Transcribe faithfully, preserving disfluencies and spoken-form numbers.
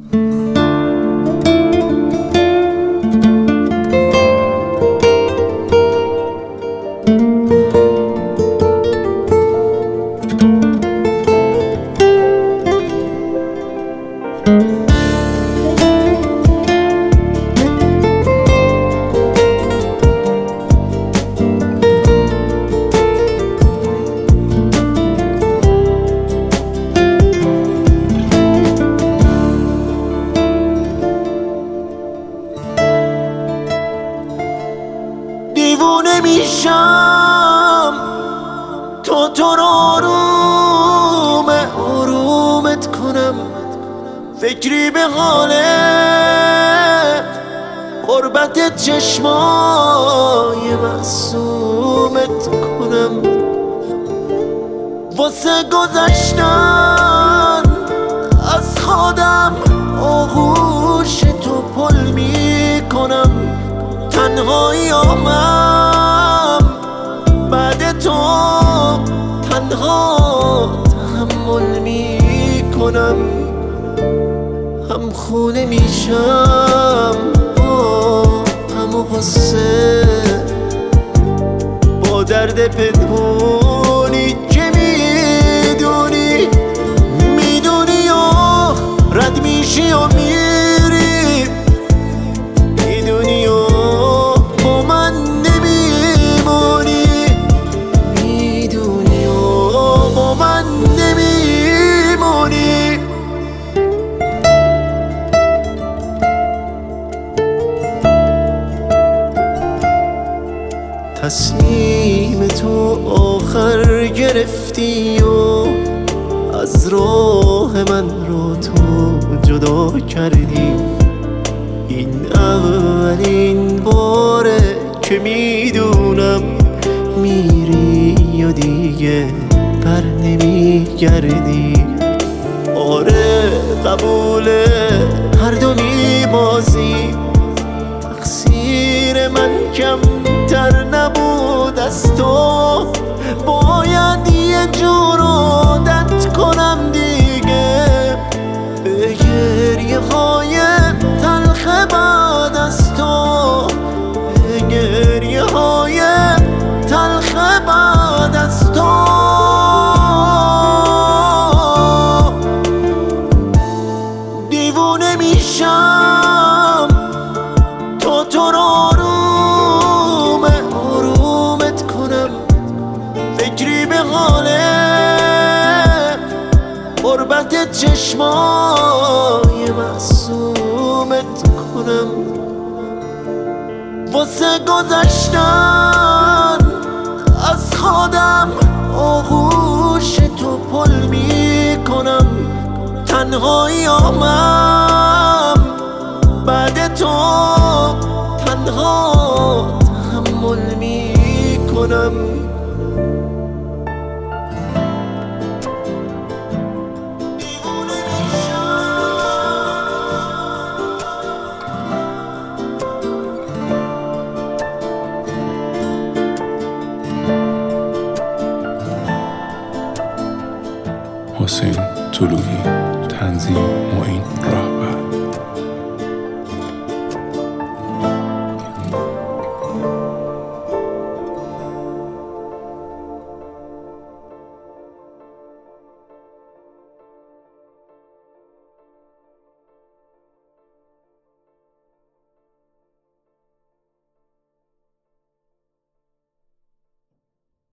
دیوونه میشم تا تو رو آروم آرومت کنم، فکری به حال قربت چشمای معصومت کنم، واسه گذشتن از خودم آغوش تو پل میکنم، تنهایی آمم بعد تو تنها تحمل میکنم، هم خونه میشم با همو غصه، با درد پنهونی که میدونی میدونی و رد میشی و میری، میدونی و با من نمیمونی، میدونی و با من نمیمونی. تصمیم تو آخر گرفتی و از راه من رو تو جدا کردی، این اولین باره که میدونم میری یا دیگه بر نمیگردی. آره قبوله هر دو میبازی، تقصیر من کمتر نبود از تو، باید یه جور عادت کنم دیگه به گریه های تلخ بعد از تو، به گریه های تلخ بعد از تو. دیوونه میشم تا تو رو آروم آرومت کنم، فکری به حال قربت چشمای معصومت کنم، واسه گذشتن از خودم آغوش تو پل میکنم، تنهایی آمم بعد تو تنها تحمل میکنم. حسین طلویی، تنظیم معین راه.